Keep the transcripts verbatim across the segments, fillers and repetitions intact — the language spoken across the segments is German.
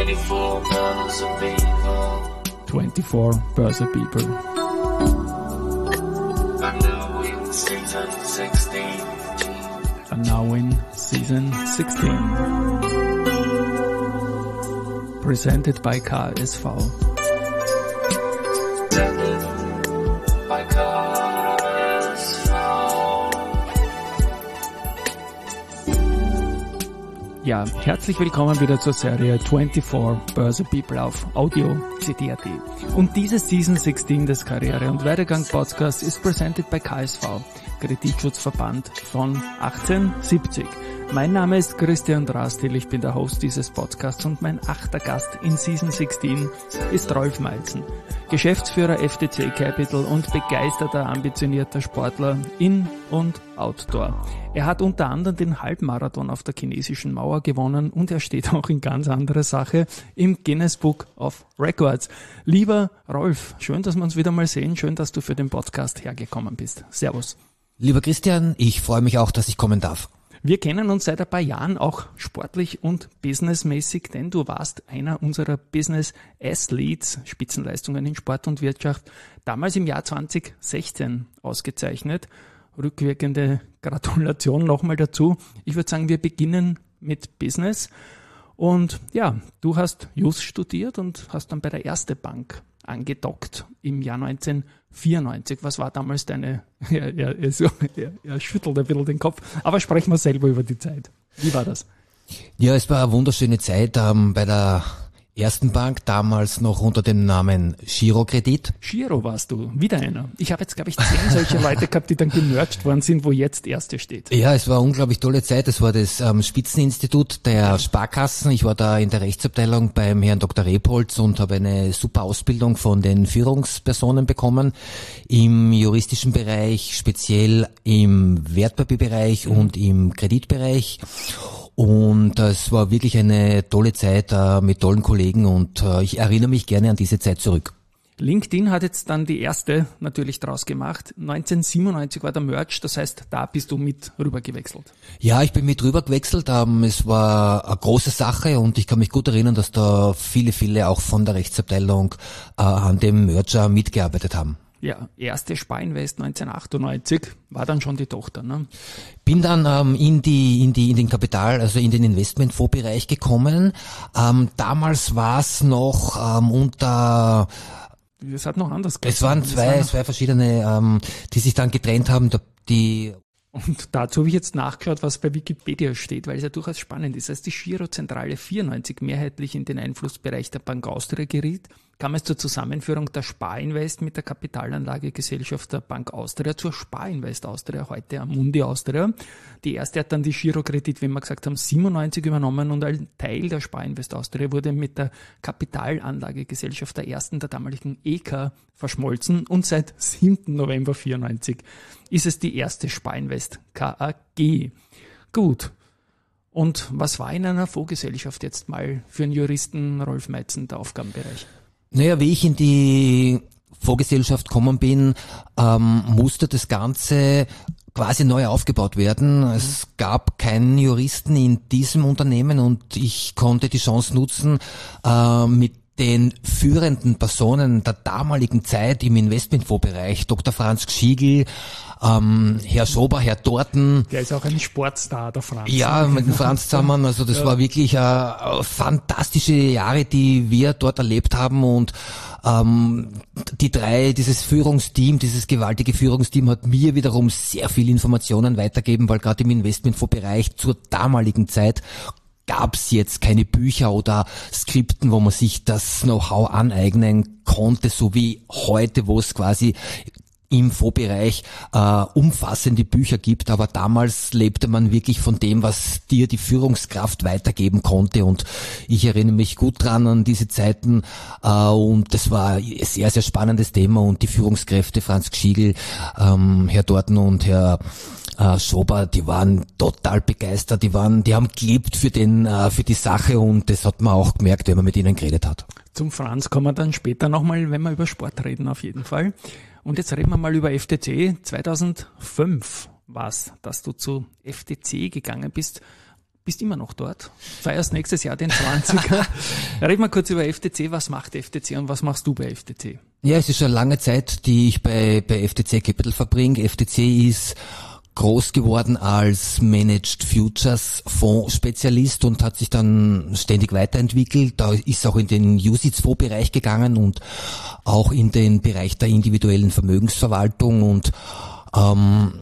twenty-four Börse People. twenty-four Börse People. And now in season sixteen. And now in season sixteen. Presented by K S V. By K S V. Ja, herzlich willkommen wieder zur Serie vierundzwanzig Börse People auf Audio C D punkt A T. Und diese Season sechzehn des Karriere- und Werdegang Podcasts ist presented by K S V, Kreditschutzverband von achtzehnhundertsiebzig. Mein Name ist Christian Drastil, ich bin der Host dieses Podcasts und mein achter Gast in Season sechzehn ist Rolf Meitzen, Geschäftsführer F T C Capital und begeisterter, ambitionierter Sportler in und Outdoor. Er hat unter anderem den Halbmarathon auf der chinesischen Mauer gewonnen und er steht auch in ganz anderer Sache im Guinness Book of Records. Lieber Rolf, schön, dass wir uns wieder mal sehen, schön, dass du für den Podcast hergekommen bist. Servus. Lieber Christian, ich freue mich auch, dass ich kommen darf. Wir kennen uns seit ein paar Jahren auch sportlich und businessmäßig, denn du warst einer unserer Business Athletes, Spitzenleistungen in Sport und Wirtschaft, damals im Jahr zwanzig sechzehn ausgezeichnet. Rückwirkende Gratulation nochmal dazu. Ich würde sagen, wir beginnen mit Business. Und ja, du hast Jus studiert und hast dann bei der Erste Bank angedockt im Jahr neunzehnhundertvierundneunzig. Was war damals deine, ja, ja, er, er, er schüttelt ein bisschen den Kopf, aber sprechen wir selber über die Zeit. Wie war das? Ja, es war eine wunderschöne Zeit ähm, bei der Ersten Bank, damals noch unter dem Namen Girokredit. Giro warst du, wieder einer. Ich habe jetzt, glaube ich, zehn solche Leute gehabt, die dann gemerged worden sind, wo jetzt Erste steht. Ja, es war eine unglaublich tolle Zeit. Es war das ähm, Spitzeninstitut der Sparkassen. Ich war da in der Rechtsabteilung beim Herrn Doktor Repolz und habe eine super Ausbildung von den Führungspersonen bekommen im juristischen Bereich, speziell im Wertpapierbereich mhm. und im Kreditbereich. Und es war wirklich eine tolle Zeit äh, mit tollen Kollegen und äh, ich erinnere mich gerne an diese Zeit zurück. LinkedIn hat jetzt dann die erste natürlich draus gemacht. neunzehnhundertsiebenundneunzig war der Merge, das heißt, da bist du mit rüber gewechselt. Ja, ich bin mit rüber gewechselt. Ähm, es war eine große Sache und ich kann mich gut erinnern, dass da viele, viele auch von der Rechtsabteilung äh, an dem Merger mitgearbeitet haben. Ja, erste Sparinvest neunzehnhundertachtundneunzig war dann schon die Tochter, ne? Bin dann ähm, in die in die in den Kapital, also in den Investmentfondsbereich gekommen. Ähm, damals war es noch ähm, unter Es hat noch anders Es waren zwei war zwei verschiedene, ähm, die sich dann getrennt haben. Die Und dazu habe ich jetzt nachgeschaut, was bei Wikipedia steht, weil es ja durchaus spannend ist. Als die Girozentrale vierundneunzig mehrheitlich in den Einflussbereich der Bank Austria geriet, kam es zur Zusammenführung der Sparinvest mit der Kapitalanlagegesellschaft der Bank Austria zur Sparinvest Austria, heute Amundi Austria. Die erste hat dann die Girokredit, wie wir gesagt haben, siebenundneunzig übernommen und ein Teil der Sparinvest Austria wurde mit der Kapitalanlagegesellschaft der ersten, der damaligen E K, verschmolzen und seit siebten November vierundneunzig ist es die erste Sparinvest K A G. Gut. Und was war in einer Fondsgesellschaft jetzt mal für einen Juristen Rolf Meitzen der Aufgabenbereich? Naja, wie ich in die Fondsgesellschaft gekommen bin, ähm, musste das Ganze quasi neu aufgebaut werden. Es gab keinen Juristen in diesem Unternehmen und ich konnte die Chance nutzen, äh, mit den führenden Personen der damaligen Zeit im Investmentfondsbereich, Doktor Franz Gschiegl, ähm, Herr Schober, Herr Dorten. Der ist auch ein Sportstar, der Franz. Ja, mit dem Franz zusammen. Also das ja. war wirklich äh, fantastische Jahre, die wir dort erlebt haben und ähm, die drei, dieses Führungsteam, dieses gewaltige Führungsteam hat mir wiederum sehr viel Informationen weitergegeben, weil gerade im Investmentfondsbereich zur damaligen Zeit gab es jetzt keine Bücher oder Skripten, wo man sich das Know-how aneignen konnte, so wie heute, wo es quasi im Fondsbereich äh, umfassende Bücher gibt, aber damals lebte man wirklich von dem, was dir die Führungskraft weitergeben konnte und ich erinnere mich gut dran an diese Zeiten äh, und das war ein sehr, sehr spannendes Thema und die Führungskräfte Franz Gschiegl, ähm, Herr Dorten und Herr äh, Schober, die waren total begeistert, die waren, die haben gelebt für den, äh, für die Sache und das hat man auch gemerkt, wenn man mit ihnen geredet hat. Zum Franz kommen wir dann später nochmal, wenn wir über Sport reden, auf jeden Fall. Und jetzt reden wir mal über F T C. zweitausendfünf war es, dass du zu F T C gegangen bist. bist immer noch dort, feierst nächstes Jahr den zwanziger. Reden wir kurz über F T C. Was macht F T C und was machst du bei F T C? Ja, es ist schon lange Zeit, die ich bei, bei F T C Capital verbringe. F T C ist groß geworden als Managed Futures Fondsspezialist und hat sich dann ständig weiterentwickelt. Da ist auch in den U S I Z Bereich gegangen und auch in den Bereich der individuellen Vermögensverwaltung und ähm,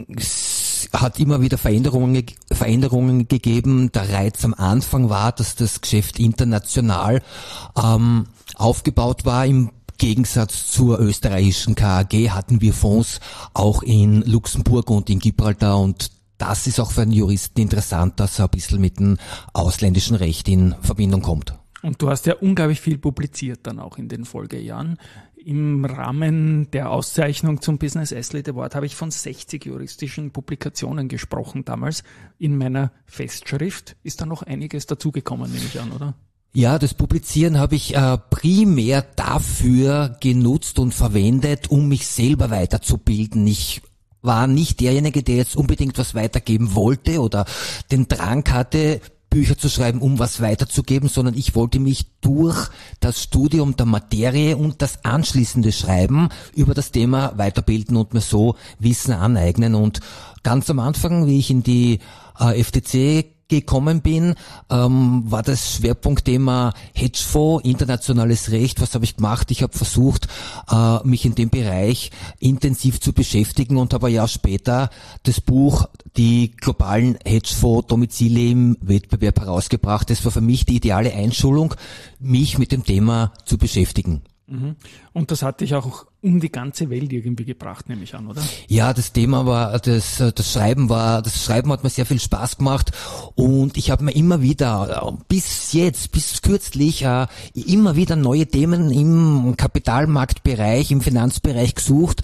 es hat immer wieder Veränderungen, Veränderungen gegeben. Der Reiz am Anfang war, dass das Geschäft international ähm, aufgebaut war. Im Gegensatz zur österreichischen K A G hatten wir Fonds auch in Luxemburg und in Gibraltar und das ist auch für einen Juristen interessant, dass er ein bisschen mit dem ausländischen Recht in Verbindung kommt. Und du hast ja unglaublich viel publiziert dann auch in den Folgejahren. Im Rahmen der Auszeichnung zum Business Athlete Award habe ich von sechzig juristischen Publikationen gesprochen damals. In meiner Festschrift ist da noch einiges dazugekommen, nehme ich an, oder? Ja, das Publizieren habe ich äh, primär dafür genutzt und verwendet, um mich selber weiterzubilden. Ich war nicht derjenige, der jetzt unbedingt was weitergeben wollte oder den Drang hatte, Bücher zu schreiben, um was weiterzugeben, sondern ich wollte mich durch das Studium der Materie und das anschließende Schreiben über das Thema weiterbilden und mir so Wissen aneignen. Und ganz am Anfang, wie ich in die äh, F T C gekommen bin, ähm, war das Schwerpunktthema Hedgefonds, internationales Recht. Was habe ich gemacht? Ich habe versucht, äh, mich in dem Bereich intensiv zu beschäftigen und habe ein Jahr später das Buch Die globalen Hedgefonds-Domizile im Wettbewerb herausgebracht. Das war für mich die ideale Einschulung, mich mit dem Thema zu beschäftigen. Und das hat dich auch um die ganze Welt irgendwie gebracht, nehme ich an, oder? Ja, das Thema war, das, das Schreiben war, das Schreiben hat mir sehr viel Spaß gemacht und ich habe mir immer wieder, bis jetzt, bis kürzlich, immer wieder neue Themen im Kapitalmarktbereich, im Finanzbereich gesucht,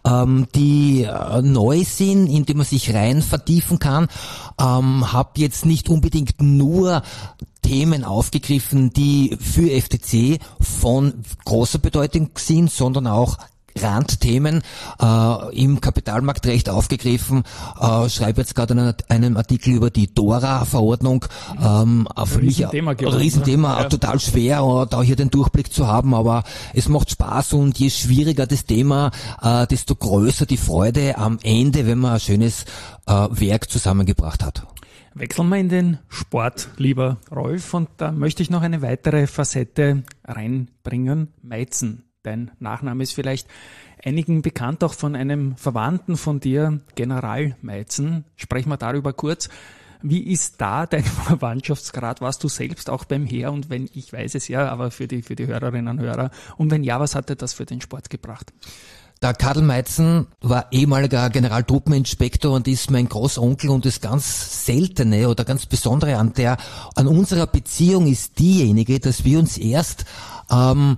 die neu sind, in die man sich rein vertiefen kann, habe jetzt nicht unbedingt nur Themen aufgegriffen, die für F T C von großer Bedeutung sind, sondern auch Randthemen äh, im Kapitalmarktrecht aufgegriffen. Äh, schreibe jetzt gerade einen, einen Artikel über die DORA-Verordnung. Ähm, für mich ein Riesenthema, geworden, Riesenthema ja. Total schwer, äh, da hier den Durchblick zu haben, aber es macht Spaß und je schwieriger das Thema, äh, desto größer die Freude am Ende, wenn man ein schönes äh, Werk zusammengebracht hat. Wechseln wir in den Sport, lieber Rolf, und da möchte ich noch eine weitere Facette reinbringen. Meitzen, dein Nachname ist vielleicht einigen bekannt, auch von einem Verwandten von dir, General Meitzen. Sprechen wir darüber kurz. Wie ist da dein Verwandtschaftsgrad? Warst du selbst auch beim Heer? Und wenn, ich weiß es ja, aber für die, für die Hörerinnen und Hörer. Und wenn ja, was hat dir das für den Sport gebracht? Der Karl Meitzen war ehemaliger Generaltruppeninspektor und ist mein Großonkel und das ganz Seltene oder ganz Besondere an der, an unserer Beziehung ist diejenige, dass wir uns erst, ähm,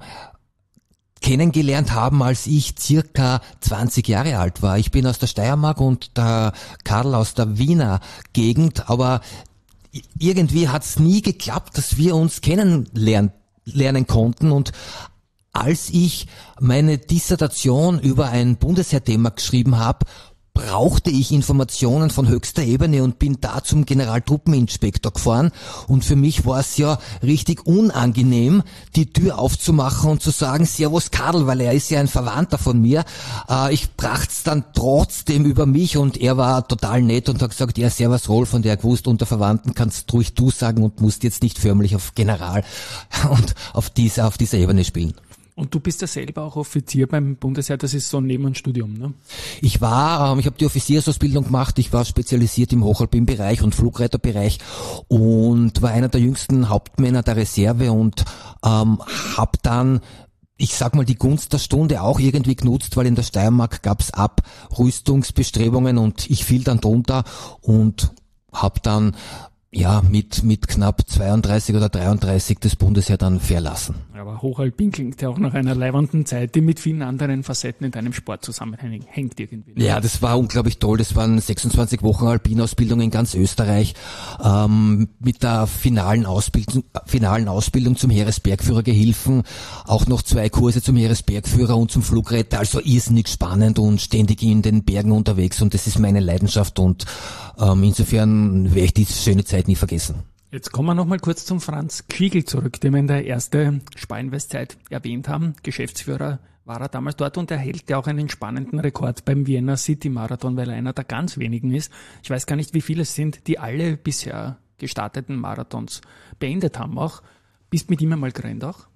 kennengelernt haben, als ich circa zwanzig Jahre alt war. Ich bin aus der Steiermark und der Karl aus der Wiener Gegend, aber irgendwie hat's nie geklappt, dass wir uns kennenlernen lernen konnten und als ich meine Dissertation über ein Bundesheerthema geschrieben habe, brauchte ich Informationen von höchster Ebene und bin da zum Generaltruppeninspektor gefahren. Und für mich war es ja richtig unangenehm, die Tür aufzumachen und zu sagen, Servus Karl, weil er ist ja ein Verwandter von mir. Äh, ich bracht's dann trotzdem über mich und er war total nett und hat gesagt, ja, Servus Rolf, und er gewusst, unter Verwandten kannst ruhig du sagen und musst jetzt nicht förmlich auf General und auf dieser, auf dieser Ebene spielen. Und du bist ja selber auch Offizier beim Bundesheer, das ist so neben dem Studium, ne? Ich war, ähm, ich habe die Offiziersausbildung gemacht, ich war spezialisiert im Hochalpinbereich und Flugreiterbereich und war einer der jüngsten Hauptmänner der Reserve und ähm, habe dann, ich sag mal, die Gunst der Stunde auch irgendwie genutzt, weil in der Steiermark gab's Abrüstungsbestrebungen und ich fiel dann drunter und habe dann ja, mit, mit knapp zweiunddreißig oder dreiunddreißig das Bundesheer dann verlassen. Aber Hochalpin klingt ja auch nach einer leibenden Zeit, die mit vielen anderen Facetten in deinem Sport zusammenhängt irgendwie. Ja, das war unglaublich toll. Das waren sechsundzwanzig Wochen Alpinausbildung in ganz Österreich, ähm, mit der finalen Ausbildung, finalen Ausbildung zum Heeresbergführergehilfen, auch noch zwei Kurse zum Heeresbergführer und zum Flugretter, also irrsinnig spannend und ständig in den Bergen unterwegs und das ist meine Leidenschaft und ähm, insofern werde ich diese schöne Zeit Zeit nie vergessen. Jetzt kommen wir nochmal kurz zum Franz Quiegel zurück, den wir in der ersten Spareinvest-Zeit erwähnt haben. Geschäftsführer war er damals dort und er hält ja auch einen spannenden Rekord beim Vienna City Marathon, weil er einer der ganz wenigen ist. Ich weiß gar nicht, wie viele es sind, die alle bisher gestarteten Marathons beendet haben auch. Bist mit ihm einmal gerannt auch?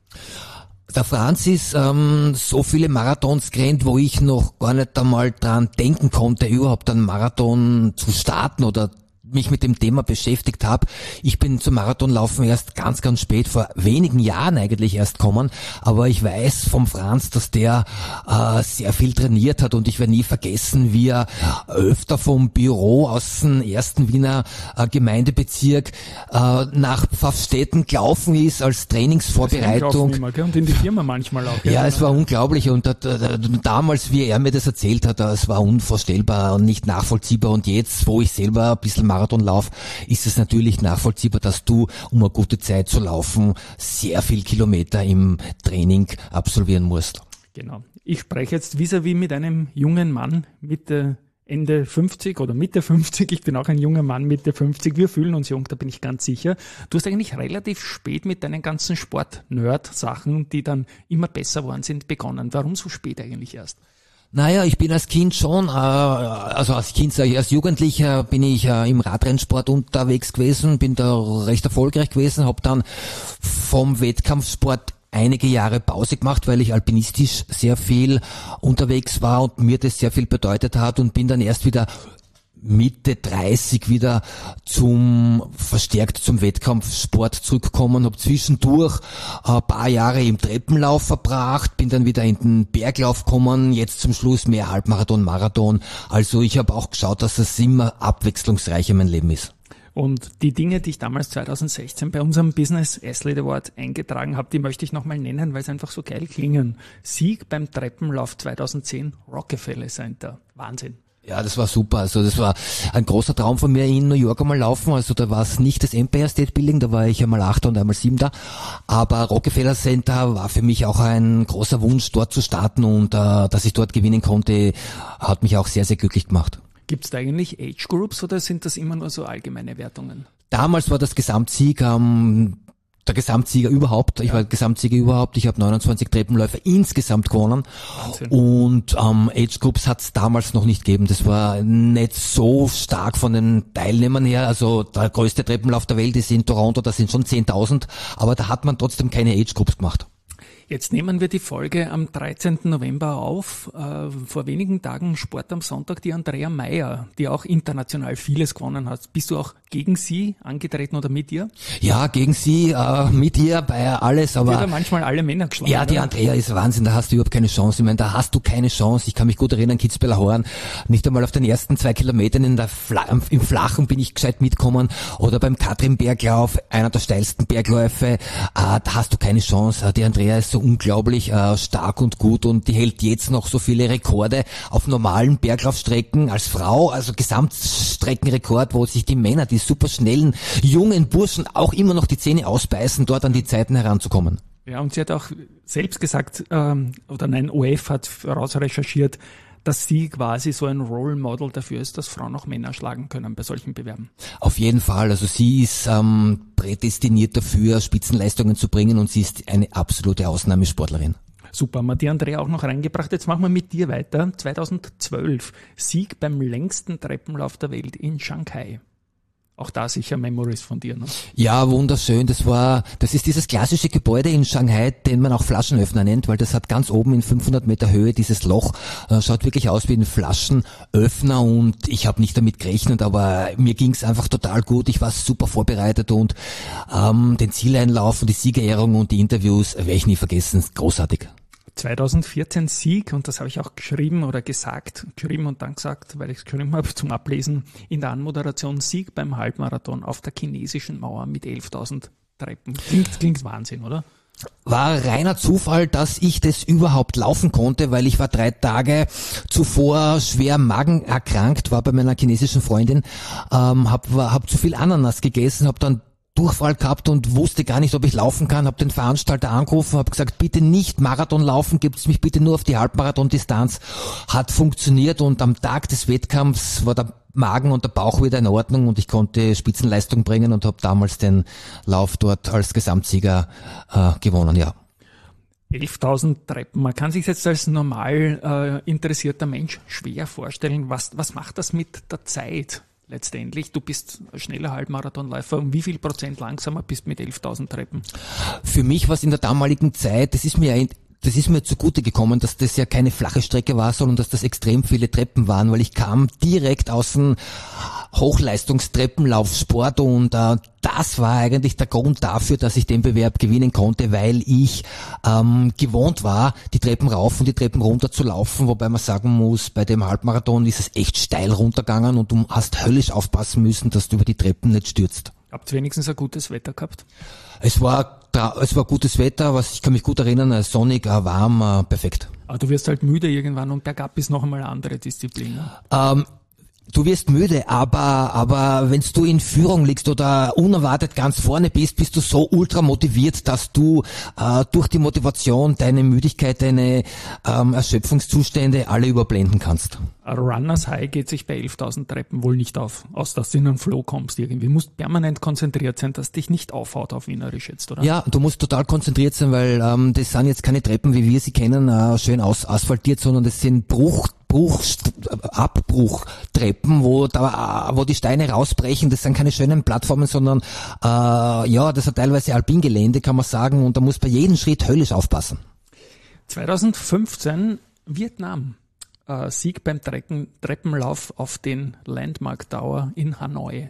Der Franz ist ähm, so viele Marathons gerannt, wo ich noch gar nicht einmal dran denken konnte, überhaupt einen Marathon zu starten oder mich mit dem Thema beschäftigt habe. Ich bin zum Marathonlaufen erst ganz, ganz spät, vor wenigen Jahren eigentlich erst gekommen, aber ich weiß vom Franz, dass der äh, sehr viel trainiert hat und ich werde nie vergessen, wie er öfter vom Büro aus dem ersten Wiener äh, Gemeindebezirk äh, nach Pfaffstätten gelaufen ist als Trainingsvorbereitung. Immer, gell? Und in die Firma manchmal auch. Ja, ja, es war unglaublich und äh, damals, wie er mir das erzählt hat, es war unvorstellbar und nicht nachvollziehbar und jetzt, wo ich selber ein bisschen Marathonlauf, ist es natürlich nachvollziehbar, dass du, um eine gute Zeit zu laufen, sehr viel Kilometer im Training absolvieren musst. Genau. Ich spreche jetzt vis-à-vis mit einem jungen Mann Mitte, Ende fünfzig oder Mitte fünfzig. Ich bin auch ein junger Mann Mitte fünfzig. Wir fühlen uns jung, da bin ich ganz sicher. Du hast eigentlich relativ spät mit deinen ganzen Sport-Nerd-Sachen, die dann immer besser worden sind, begonnen. Warum so spät eigentlich erst? Naja, ich bin als Kind schon, äh, also als Kind, sage ich, als Jugendlicher bin ich äh, im Radrennsport unterwegs gewesen, bin da recht erfolgreich gewesen, habe dann vom Wettkampfsport einige Jahre Pause gemacht, weil ich alpinistisch sehr viel unterwegs war und mir das sehr viel bedeutet hat und bin dann erst wieder Mitte dreißig wieder zum verstärkt zum Wettkampfsport zurückgekommen, habe zwischendurch ein paar Jahre im Treppenlauf verbracht, bin dann wieder in den Berglauf gekommen, jetzt zum Schluss mehr Halbmarathon, Marathon. Also ich habe auch geschaut, dass es immer abwechslungsreich in meinem Leben ist. Und die Dinge, die ich damals zwanzig sechzehn bei unserem Business Athlete Award eingetragen habe, die möchte ich nochmal nennen, weil sie einfach so geil klingen. Sieg beim Treppenlauf zwanzig zehn, Rockefeller Center. Wahnsinn. Ja, das war super. Also das war ein großer Traum von mir, in New York einmal laufen. Also da war es nicht das Empire State Building, da war ich einmal achter und einmal siebter. Aber Rockefeller Center war für mich auch ein großer Wunsch, dort zu starten und äh, dass ich dort gewinnen konnte, hat mich auch sehr, sehr glücklich gemacht. Gibt es da eigentlich Age Groups oder sind das immer nur so allgemeine Wertungen? Damals war das Gesamtsieg ähm, der Gesamtsieger überhaupt. Ich ja. war Gesamtsieger überhaupt. Ich habe neunundzwanzig Treppenläufe insgesamt gewonnen. Wahnsinn. Und ähm, Age Groups hat es damals noch nicht gegeben. Das war nicht so stark von den Teilnehmern her. Also der größte Treppenlauf der Welt ist in Toronto, da sind schon zehntausend. Aber da hat man trotzdem keine Age Groups gemacht. Jetzt nehmen wir die Folge am dreizehnten November auf. Äh, vor wenigen Tagen Sport am Sonntag, die Andrea Meier, die auch international vieles gewonnen hat. Bist du auch gegen sie angetreten oder mit ihr? Ja, gegen sie, äh, mit ihr, bei alles. Aber die hat ja manchmal alle Männer geschlagen. Ja, die oder? Andrea ist Wahnsinn, da hast du überhaupt keine Chance. Ich meine, da hast du keine Chance. Ich kann mich gut erinnern, Kitzbüheler Horn, nicht einmal auf den ersten zwei Kilometern in der Fla- im Flachen bin ich gescheit mitgekommen. Oder beim Katrin-Berglauf, einer der steilsten Bergläufe, äh, da hast du keine Chance. Die Andrea ist so unglaublich äh, stark und gut und die hält jetzt noch so viele Rekorde auf normalen Berglaufstrecken als Frau, also Gesamtstreckenrekord, wo sich die Männer, die super schnellen, jungen Burschen auch immer noch die Zähne ausbeißen, dort an die Zeiten heranzukommen. Ja, und sie hat auch selbst gesagt, ähm, oder nein, O F hat rausrecherchiert, dass sie quasi so ein Role Model dafür ist, dass Frauen auch Männer schlagen können bei solchen Bewerben. Auf jeden Fall. Also sie ist ähm, prädestiniert dafür, Spitzenleistungen zu bringen und sie ist eine absolute Ausnahmesportlerin. Super, haben wir die Andrea auch noch reingebracht. Jetzt machen wir mit dir weiter. zweitausendzwölf, Sieg beim längsten Treppenlauf der Welt in Shanghai. Auch da sicher Memories von dir, ne? Ja, wunderschön. Das war, das ist dieses klassische Gebäude in Shanghai, den man auch Flaschenöffner nennt, weil das hat ganz oben in fünfhundert Meter Höhe dieses Loch, äh, schaut wirklich aus wie ein Flaschenöffner und ich habe nicht damit gerechnet, aber mir ging's einfach total gut. Ich war super vorbereitet und ähm, den Zieleinlauf und die Siegerehrung und die Interviews werde ich nie vergessen. Großartig. zweitausendvierzehn Sieg, und das habe ich auch geschrieben oder gesagt, geschrieben und dann gesagt, weil ich es geschrieben habe zum Ablesen in der Anmoderation, Sieg beim Halbmarathon auf der chinesischen Mauer mit elftausend Treppen. Klingt, klingt Wahnsinn, oder? War reiner Zufall, dass ich das überhaupt laufen konnte, weil ich war drei Tage zuvor schwer Magen erkrankt, war bei meiner chinesischen Freundin, ähm, hab, hab zu viel Ananas gegessen, hab dann Durchfall gehabt und wusste gar nicht, ob ich laufen kann, habe den Veranstalter angerufen, habe gesagt, bitte nicht Marathon laufen, gibt's mich bitte nur auf die Halbmarathon-Distanz. Hat funktioniert und am Tag des Wettkampfs war der Magen und der Bauch wieder in Ordnung und ich konnte Spitzenleistung bringen und habe damals den Lauf dort als Gesamtsieger äh, gewonnen, ja. elftausend Treppen. Man kann sich jetzt als normal äh, interessierter Mensch schwer vorstellen, was, was macht das mit der Zeit letztendlich? Du bist ein schneller Halbmarathonläufer. Um wie viel Prozent langsamer bist du mit elftausend Treppen? Für mich war es in der damaligen Zeit, das ist mir ein Das ist mir zugute gekommen, dass das ja keine flache Strecke war, sondern dass das extrem viele Treppen waren, weil ich kam direkt aus dem Hochleistungstreppenlaufsport und äh, das war eigentlich der Grund dafür, dass ich den Bewerb gewinnen konnte, weil ich ähm, gewohnt war, die Treppen rauf und die Treppen runter zu laufen, wobei man sagen muss, bei dem Halbmarathon ist es echt steil runtergegangen und du hast höllisch aufpassen müssen, dass du über die Treppen nicht stürzt. Habt ihr wenigstens ein gutes Wetter gehabt? Es war es war gutes Wetter, was ich kann mich gut erinnern, sonnig, warm, perfekt. Aber du wirst halt müde irgendwann und bergab ist noch einmal eine andere Disziplin. Ne? Ähm, Du wirst müde, aber aber wenn du in Führung liegst oder unerwartet ganz vorne bist, bist du so ultra motiviert, dass du äh, durch die Motivation deine Müdigkeit, deine ähm, Erschöpfungszustände alle überblenden kannst. Ein Runners High geht sich bei elftausend Treppen wohl nicht auf, aus dass du in einen Flow kommst irgendwie. Du musst permanent konzentriert sein, dass dich nicht aufhaut auf Wienerisch jetzt, oder? Ja, du musst total konzentriert sein, weil ähm, das sind jetzt keine Treppen, wie wir sie kennen, äh, schön aus, asphaltiert, sondern das sind Bruch Bruch, Abbruchtreppen, wo da, wo die Steine rausbrechen. Das sind keine schönen Plattformen, sondern äh, ja, das ist teilweise Alpingelände, kann man sagen, und da muss bei jedem Schritt höllisch aufpassen. zweitausendfünfzehn Vietnam. Äh, Sieg beim Treppen, Treppenlauf auf den Landmark Tower in Hanoi.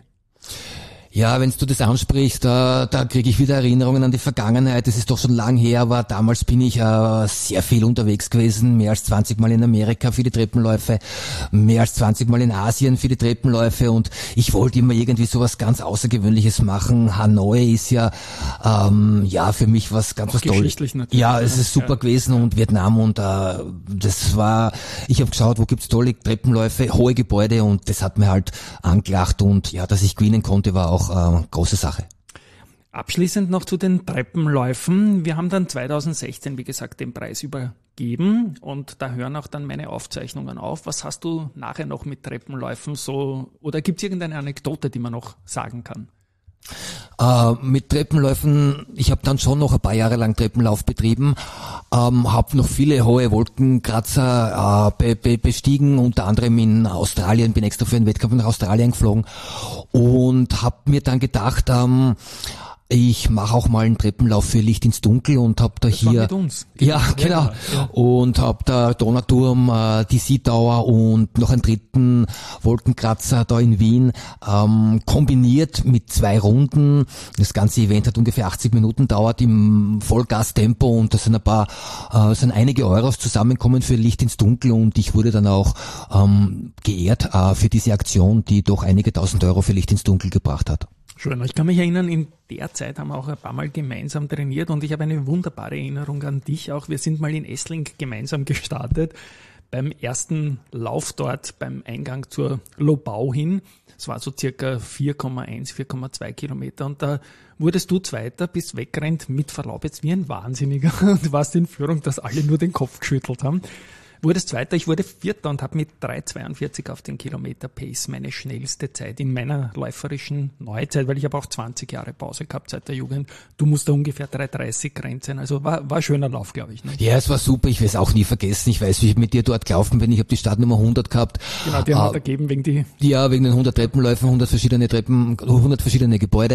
Ja, wenn du das ansprichst, da, da kriege ich wieder Erinnerungen an die Vergangenheit. Das ist doch schon lang her, aber damals bin ich äh, sehr viel unterwegs gewesen, mehr als zwanzig Mal in Amerika für die Treppenläufe, mehr als zwanzig Mal in Asien für die Treppenläufe und ich wollte immer irgendwie sowas ganz Außergewöhnliches machen. Hanoi ist ja ähm, ja für mich was ganz was Tolles. Ja, es ist super ja. gewesen und Vietnam und äh, das war, ich habe geschaut, wo gibt's tolle Treppenläufe, hohe Gebäude und das hat mir halt angelacht und ja, dass ich gewinnen konnte, war auch Äh, große Sache. Abschließend noch zu den Treppenläufen. Wir haben dann zweitausendsechzehn, wie gesagt, den Preis übergeben und da hören auch dann meine Aufzeichnungen auf. Was hast du nachher noch mit Treppenläufen so, oder gibt es irgendeine Anekdote, die man noch sagen kann? Äh, mit Treppenläufen, ich habe dann schon noch ein paar Jahre lang Treppenlauf betrieben, ähm, habe noch viele hohe Wolkenkratzer äh, be, be, bestiegen, unter anderem in Australien, bin extra für einen Wettkampf nach Australien geflogen und habe mir dann gedacht, ähm, ich mache auch mal einen Treppenlauf für Licht ins Dunkel und hab da das hier war mit uns. ja genau ja. und hab da Donauturm, äh, die Sea Tower und noch einen dritten Wolkenkratzer da in Wien ähm, kombiniert mit zwei Runden. Das ganze Event hat ungefähr achtzig Minuten dauert im Vollgastempo und da sind ein paar äh, sind einige Euros zusammenkommen für Licht ins Dunkel und ich wurde dann auch ähm, geehrt äh, für diese Aktion, die doch einige tausend Euro für Licht ins Dunkel gebracht hat. Schön. Ich kann mich erinnern, in der Zeit haben wir auch ein paar Mal gemeinsam trainiert und ich habe eine wunderbare Erinnerung an dich auch. Wir sind mal in Essling gemeinsam gestartet, beim ersten Lauf dort beim Eingang zur Lobau hin. Es war so circa vier Komma eins, vier Komma zwei Kilometer und da wurdest du Zweiter, bist weggerannt, mit Verlaub jetzt wie ein Wahnsinniger und warst in Führung, dass alle nur den Kopf geschüttelt haben. Wurdest Zweiter, ich wurde Vierter und habe mit drei Komma zweiundvierzig auf den Kilometer Pace meine schnellste Zeit in meiner läuferischen Neuzeit, weil ich habe auch zwanzig Jahre Pause gehabt seit der Jugend. Du musst da ungefähr drei Komma dreißig rennen sein, also war, war ein schöner Lauf, glaube ich. Ne? Ja, es war super, ich werde es auch nie vergessen. Ich weiß, wie ich mit dir dort gelaufen bin, ich habe die Startnummer hundert gehabt. Genau, die haben wir ergeben wegen die... Ja, wegen den hundert Treppenläufen, hundert verschiedene Treppen, hundert verschiedene Gebäude.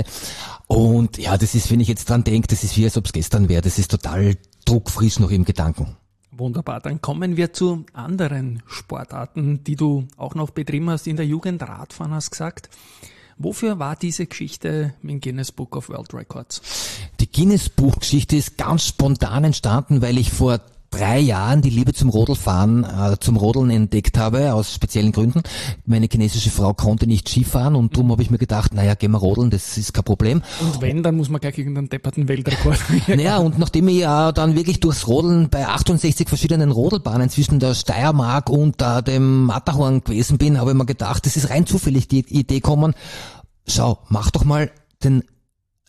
Und ja, das ist, wenn ich jetzt dran denke, das ist wie, als ob es gestern wäre. Das ist total druckfrisch noch im Gedanken. Wunderbar, dann kommen wir zu anderen Sportarten, die du auch noch betrieben hast in der Jugend. Radfahren hast gesagt. Wofür war diese Geschichte im Guinness Book of World Records? Die Guinness Buch Geschichte ist ganz spontan entstanden, weil ich vor drei Jahren die Liebe zum Rodelfahren, äh, zum Rodeln entdeckt habe, aus speziellen Gründen. Meine chinesische Frau konnte nicht Skifahren und darum habe ich mir gedacht, naja, gehen wir rodeln, das ist kein Problem. Und wenn, dann muss man gleich irgendeinen depperten Weltrekord. Naja, und nachdem ich äh, dann wirklich durchs Rodeln bei achtundsechzig verschiedenen Rodelbahnen zwischen der Steiermark und äh, dem Matterhorn gewesen bin, habe ich mir gedacht, das ist rein zufällig die Idee gekommen, schau, mach doch mal den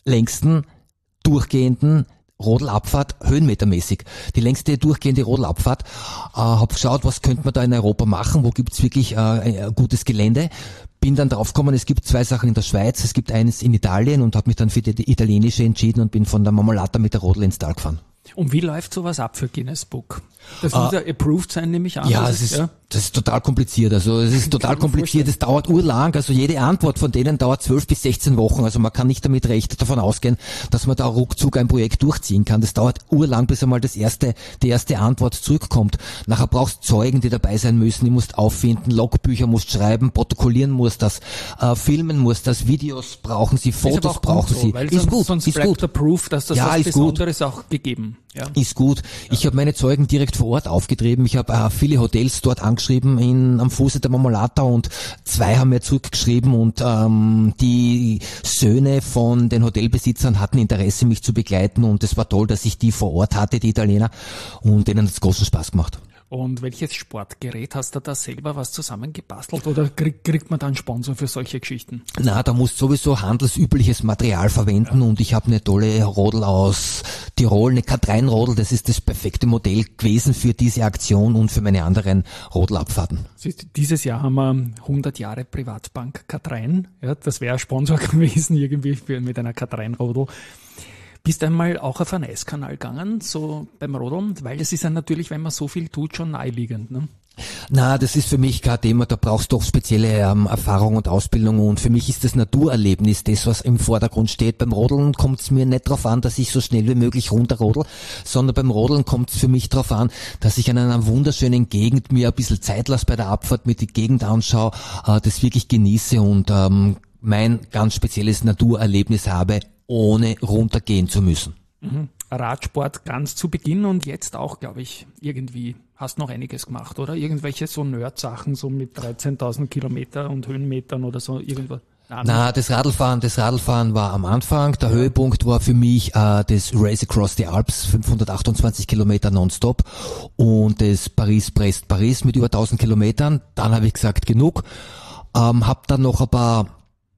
längsten durchgehenden Rodelabfahrt, höhenmetermäßig, die längste durchgehende Rodelabfahrt. Äh, hab geschaut, was könnte man da in Europa machen, wo gibt's wirklich äh, ein gutes Gelände. Bin dann draufgekommen, es gibt zwei Sachen in der Schweiz, es gibt eines in Italien und habe mich dann für die italienische entschieden und bin von der Marmolata mit der Rodel ins Tal gefahren. Und wie läuft sowas ab für Guinness Book? Das muss ja approved sein, nehme ich an. Ja, das es ist, ja. das ist total kompliziert. Also es ist total kompliziert. Es dauert urlang. Also jede Antwort von denen dauert zwölf bis sechzehn Wochen. Also man kann nicht damit recht davon ausgehen, dass man da ruckzuck ein Projekt durchziehen kann. Das dauert urlang, bis einmal das erste, die erste Antwort zurückkommt. Nachher brauchst Zeugen, die dabei sein müssen. Die musst auffinden, Logbücher musst schreiben, protokollieren musst das, äh, filmen musst das, Videos brauchen sie, Fotos brauchen so, sie. Weil ist sonst, gut, sonst ist bleibt gut. der Proof, dass das ja, was ist Besonderes gut. auch gegeben. Ja. Ist gut. Ich habe meine Zeugen direkt vor Ort aufgetrieben. Ich habe äh, viele Hotels dort angeschrieben in, am Fuße der Marmolata und zwei haben mir zurückgeschrieben und ähm, die Söhne von den Hotelbesitzern hatten Interesse, mich zu begleiten und es war toll, dass ich die vor Ort hatte, die Italiener, und denen hat es großen Spaß gemacht. Und welches Sportgerät hast du da selber was zusammengebastelt oder krieg, kriegt man da einen Sponsor für solche Geschichten? Na, da musst sowieso handelsübliches Material verwenden, ja. Und ich habe eine tolle Rodel aus Tirol, eine Katrein-Rodel, das ist das perfekte Modell gewesen für diese Aktion und für meine anderen Rodelabfahrten. Dieses Jahr haben wir hundert Jahre Privatbank Katrein, ja, das wäre ein Sponsor gewesen irgendwie für, mit einer Katrein-Rodel. Bist du einmal auch auf einen Eiskanal gegangen, so beim Rodeln? Weil es ist ja natürlich, wenn man so viel tut, schon naheliegend, ne? Na, das ist für mich kein Thema, da brauchst du doch spezielle ähm, Erfahrung und Ausbildung und für mich ist das Naturerlebnis das, was im Vordergrund steht. Beim Rodeln kommt es mir nicht darauf an, dass ich so schnell wie möglich runterrodel, sondern beim Rodeln kommt es für mich darauf an, dass ich an einer wunderschönen Gegend mir ein bisschen Zeit lasse bei der Abfahrt, mir die Gegend anschaue, äh, das wirklich genieße und ähm, mein ganz spezielles Naturerlebnis habe, ohne runtergehen zu müssen. Mhm. Radsport ganz zu Beginn und jetzt auch, glaube ich, irgendwie hast noch einiges gemacht, oder? Irgendwelche so Nerd-Sachen, so mit dreizehntausend Kilometer und Höhenmetern oder so, irgendwas? Nein, Na, das Radlfahren, das Radlfahren war am Anfang. Der ja. Höhepunkt war für mich äh, das Race Across the Alps, fünfhundertachtundzwanzig Kilometer nonstop und das Paris-Brest-Paris mit über tausend Kilometern. Dann habe ich gesagt, genug. Ähm, hab dann noch ein paar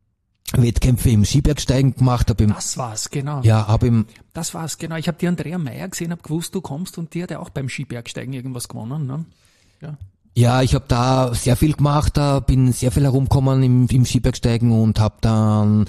Wettkämpfe im Skibergsteigen gemacht. Hab im, das war's, genau. Ja, hab im, das war's, genau. Ich habe die Andrea Meyer gesehen, hab gewusst, du kommst und die hat ja auch beim Skibergsteigen irgendwas gewonnen, ne? Ja. Ja, ich habe da sehr viel gemacht, da bin sehr viel herumgekommen im, im Skibergsteigen und habe dann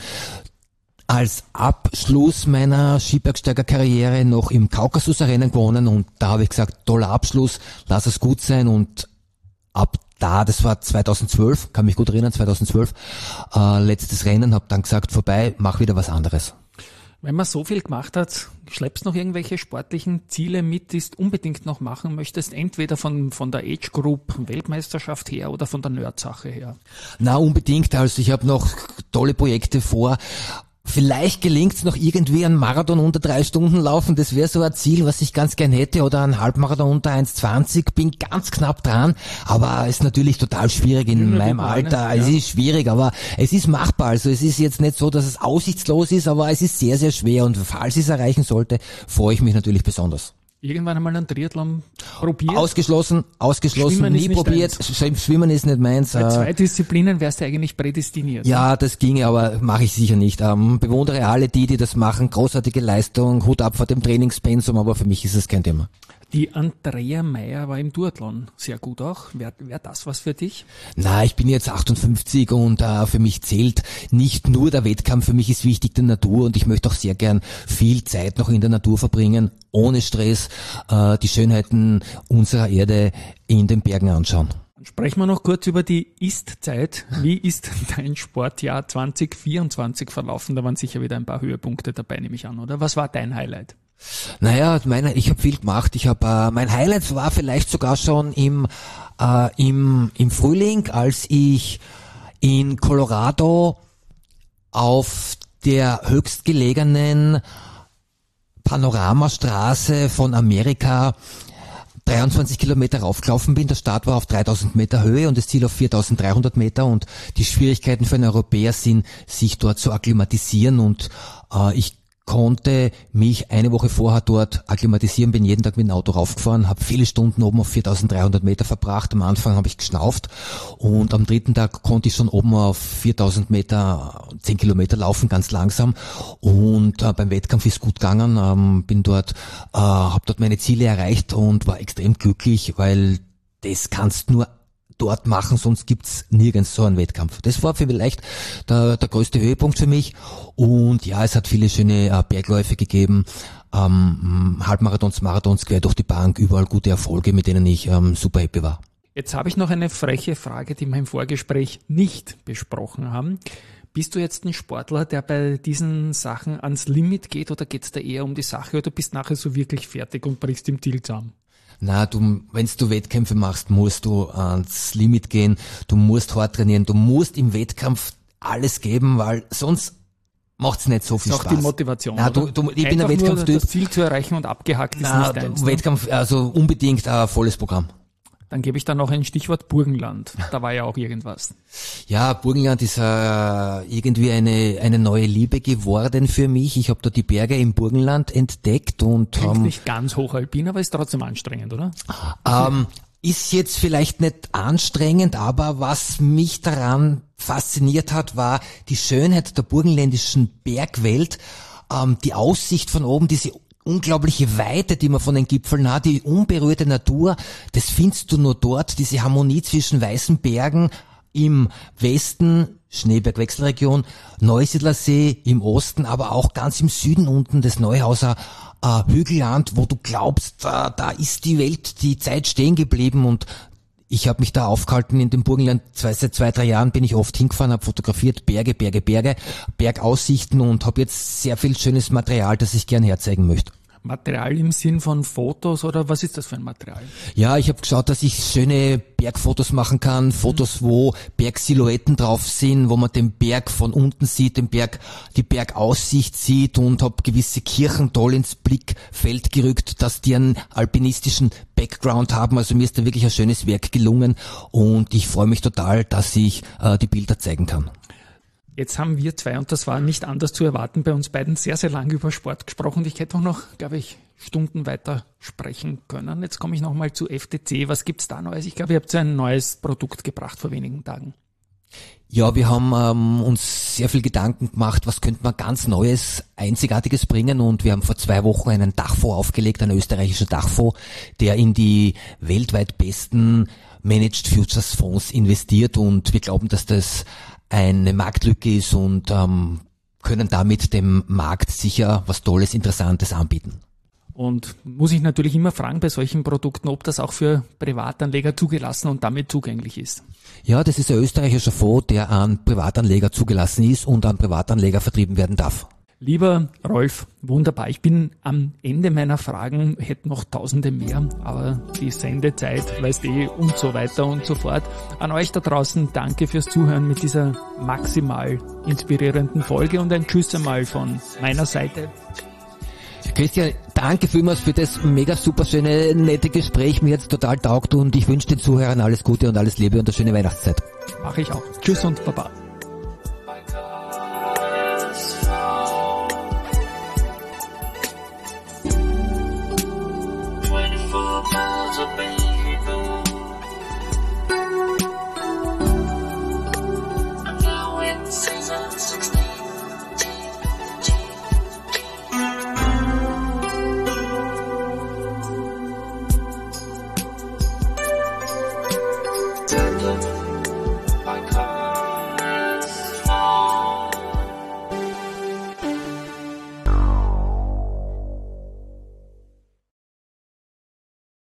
als Abschluss meiner Skibergsteigerkarriere noch im Kaukasusrennen gewonnen und da habe ich gesagt, toller Abschluss, lass es gut sein und ab da, das war zweitausendzwölf, kann mich gut erinnern, zweitausendzwölf, äh, letztes Rennen, habe dann gesagt, vorbei, mach wieder was anderes. Wenn man so viel gemacht hat, schleppst noch irgendwelche sportlichen Ziele mit, die du unbedingt noch machen möchtest, entweder von von der Age Group Weltmeisterschaft her oder von der Nerd-Sache her? Na, unbedingt, also ich habe noch tolle Projekte vor. Vielleicht gelingt's noch irgendwie einen Marathon unter drei Stunden laufen, das wäre so ein Ziel, was ich ganz gern hätte, oder einen Halbmarathon unter eins zwanzig, bin ganz knapp dran, aber ist natürlich total schwierig in meinem Alter, es ist schwierig, aber es ist machbar, also es ist jetzt nicht so, dass es aussichtslos ist, aber es ist sehr, sehr schwer und falls ich es erreichen sollte, freue ich mich natürlich besonders. Irgendwann einmal einen Triathlon probiert? Ausgeschlossen, ausgeschlossen, Schwimmen nie probiert. Deins. Schwimmen ist nicht meins. Bei zwei Disziplinen wärst du eigentlich prädestiniert. Ja, das ginge, aber mache ich sicher nicht. Ähm, bewundere alle die, die das machen. Großartige Leistung, Hut ab vor dem Trainingspensum, aber für mich ist es kein Thema. Die Andrea Meyer war im Duathlon sehr gut auch. Wäre wär das was für dich? Na, ich bin jetzt achtundfünfzig und äh, für mich zählt nicht nur der Wettkampf, für mich ist wichtig die Natur und ich möchte auch sehr gern viel Zeit noch in der Natur verbringen, ohne Stress, äh, die Schönheiten unserer Erde in den Bergen anschauen. Sprechen wir noch kurz über die Ist-Zeit. Wie ist dein Sportjahr zwanzig vierundzwanzig verlaufen? Da waren sicher wieder ein paar Höhepunkte dabei, nehme ich an, oder? Was war dein Highlight? Naja, meine, ich habe viel gemacht. Ich habe äh, mein Highlight war vielleicht sogar schon im äh, im im Frühling, als ich in Colorado auf der höchstgelegenen Panoramastraße von Amerika dreiundzwanzig Kilometer raufgelaufen bin. Der Start war auf dreitausend Meter Höhe und das Ziel auf viertausenddreihundert Meter und die Schwierigkeiten für einen Europäer sind, sich dort zu akklimatisieren und äh, ich konnte mich eine Woche vorher dort akklimatisieren, bin jeden Tag mit dem Auto raufgefahren, habe viele Stunden oben auf viertausenddreihundert Meter verbracht. Am Anfang habe ich geschnauft und am dritten Tag konnte ich schon oben auf viertausend Meter, zehn Kilometer laufen, ganz langsam. Und äh, beim Wettkampf ist gut gegangen, ähm, bin dort, äh, habe dort meine Ziele erreicht und war extrem glücklich, weil das kannst nur dort machen, sonst gibt's nirgends so einen Wettkampf. Das war vielleicht der, der größte Höhepunkt für mich. Und ja, es hat viele schöne äh, Bergläufe gegeben, ähm, Halbmarathons, Marathons, quer durch die Bank, überall gute Erfolge, mit denen ich ähm, super happy war. Jetzt habe ich noch eine freche Frage, die wir im Vorgespräch nicht besprochen haben. Bist du jetzt ein Sportler, der bei diesen Sachen ans Limit geht, oder geht's da eher um die Sache, oder bist nachher so wirklich fertig und brichst im Ziel zusammen? Na, du, wenn du Wettkämpfe machst, musst du ans Limit gehen, du musst hart trainieren, du musst im Wettkampf alles geben, weil sonst macht's nicht so viel Spaß. Das ist auch die Motivation. Na, du, du, ich Einfach bin ein Wettkampftyp. nur das Ziel zu erreichen und abgehackt ist Na, nicht deins. Wettkampf, also unbedingt ein volles Programm. Dann gebe ich da noch ein Stichwort Burgenland. Da war ja auch irgendwas. Ja, Burgenland ist äh, irgendwie eine eine neue Liebe geworden für mich. Ich habe da die Berge im Burgenland entdeckt und Klingt ähm, nicht ganz hochalpin, aber ist trotzdem anstrengend, oder? ähm, ist jetzt vielleicht nicht anstrengend, aber was mich daran fasziniert hat, war die Schönheit der burgenländischen Bergwelt, ähm, die Aussicht von oben, diese unglaubliche Weite, die man von den Gipfeln hat, die unberührte Natur, das findest du nur dort, diese Harmonie zwischen weißen Bergen im Westen, Schneeberg-Wechselregion, Neusiedlersee im Osten, aber auch ganz im Süden unten das Neuhauser äh, Hügelland, wo du glaubst, da, da ist die Welt, die Zeit stehen geblieben, und ich habe mich da aufgehalten in dem Burgenland. Zwei, seit zwei, drei Jahren bin ich oft hingefahren, habe fotografiert, Berge, Berge, Berge, Bergaussichten, und habe jetzt sehr viel schönes Material, das ich gern herzeigen möchte. Material im Sinn von Fotos, oder was ist das für ein Material? Ja, ich habe geschaut, dass ich schöne Bergfotos machen kann, Fotos, wo Bergsilhouetten drauf sind, wo man den Berg von unten sieht, den Berg, die Bergaussicht sieht, und habe gewisse Kirchen toll ins Blickfeld gerückt, dass die einen alpinistischen Background haben. Also mir ist da wirklich ein schönes Werk gelungen, und ich freue mich total, dass ich äh, die Bilder zeigen kann. Jetzt haben wir zwei, und das war nicht anders zu erwarten, bei uns beiden sehr, sehr lange über Sport gesprochen, und ich hätte auch noch, glaube ich, Stunden weiter sprechen können. Jetzt komme ich nochmal zu F T C. Was gibt's da Neues? Ich glaube, ihr habt ein neues Produkt gebracht vor wenigen Tagen. Ja, wir haben ähm, uns sehr viel Gedanken gemacht, was könnte man ganz Neues, Einzigartiges bringen, und wir haben vor zwei Wochen einen Dachfonds aufgelegt, einen österreichischen Dachfonds, der in die weltweit besten Managed Futures Fonds investiert, und wir glauben, dass das eine Marktlücke ist, und ähm, können damit dem Markt sicher was Tolles, Interessantes anbieten. Und muss ich natürlich immer fragen bei solchen Produkten, ob das auch für Privatanleger zugelassen und damit zugänglich ist. Ja, das ist ein österreichischer Fonds, der an Privatanleger zugelassen ist und an Privatanleger vertrieben werden darf. Lieber Rolf, wunderbar. Ich bin am Ende meiner Fragen, hätte noch tausende mehr, aber die Sendezeit, weißt eh, und so weiter und so fort. An euch da draußen, danke fürs Zuhören mit dieser maximal inspirierenden Folge, und ein Tschüss einmal von meiner Seite. Christian, danke vielmals für das mega super schöne, nette Gespräch. Mir hat's total taugt, und ich wünsche den Zuhörern alles Gute und alles Liebe und eine schöne Weihnachtszeit. Mache ich auch. Tschüss und Baba. Tender